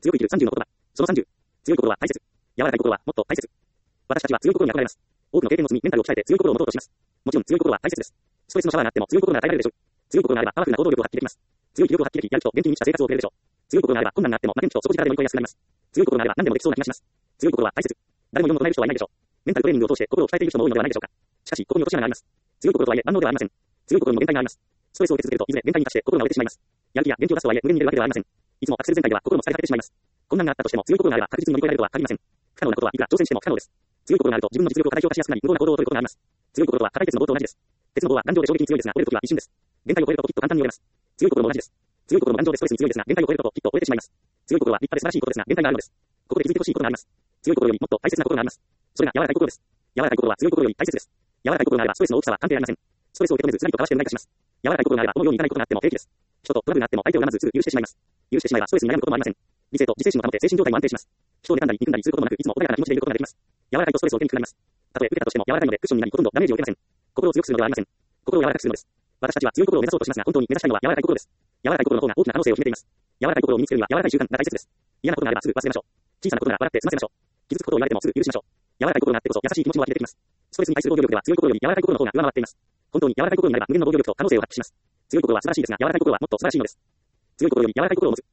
強く生きる30の言葉。その30。強い心は大切。柔らかい心はもっと大切。私たちは強い心に憧れます。多くの経験を積み、メンタルを鍛えて強い心を持とうとします。もちろん強い心は大切です。ストレスのシャワーがあっても強い心が与えられるでしょう。強い心があればパワフルな行動力を発揮できます。強い気力を発揮でき、やる気と元気に満ちた生活を送れるでしょう。強い心があれば困難があっても負けん気と底力で乗り越えやすくなります。強い心があれば何でもできそうな気がします。強い心は大切。誰も世の唱える人はいないでしょう。メンタルトレーニングを通して心を鍛えている人も多いのではないでしょうか。しかし、ここに落とし穴があります。強い心とはいえ万能ではありません。強い心にも限界があります。ストレスを受け続けるといずれ限界に達して心が折れてしまいます。やる気や元気を出すとはいえ無限に出るわけではありません。いつもアクセル全開では心も疲れ果ててしまいます。困難があったとしても強い心があれば確実に乗り越えられるとは限りません。不可能なことはいくら挑戦しても不可能です。強い心があると自分の実力を過大評価しやすくなり無謀な行動を取ることがあります。強い心とは硬い鉄の棒と同じです。鉄の棒は頑丈で衝撃に強いですが折れるときは一瞬です。限界を超えるときっと簡単に折れます。強い心も同じです。強い心も頑丈でストレスに強いですが限界を超えるときっと折れてしまいます。強い心は立派で素晴らしいことですが限界があるのです。ここで気づいてほしいことがあります。強い心よりもっと大切なことがあります。それが柔らかい心です。柔らかい心は強い心より大切です。柔らかい心があればストレスの大きさは関係ありません。ストレスを受け止めずずらりとかわして何かします。柔らかい心があれば思うようにいかないことがあっても平気です。人とトラブルがあっても相手を恨まずすぐ許してしまいます。許してしまえばストレスに悩むこともありません。理性と自制心を保って精神状態も安定します。人を妬んだり憎んだりすることもなくいつも穏やかな気持ちでいることができます。柔らかいとストレスを受けにくくなります。たとえ受けたとしても柔らかいのでクッションになりほとんどダメージを受けません。心を強くするのではありません。心を柔らかくするのです。私たちは強い心を目指そうとしますが本当に目指したいのは柔らかい心です。柔らかい心の方が大きな可能性を秘めています。柔らかい心を身につけるには柔らかい習慣が大切です。嫌なことがあればすぐ忘れましょう。小さなことなら笑って済ませましょう。傷つくことを言われてもすぐ許しましょう。柔らかい心があってこそ優しい気持ちも湧き出てきます。ストレスに対する防御力では強い心より柔らかい心の方が上回っています。本当に柔らかい心になれば無限の防御力と可能性を発揮します。強い心は素晴らしいですが柔らかい心はもっと素晴らしいのです。強い心より柔らかい心を持つ。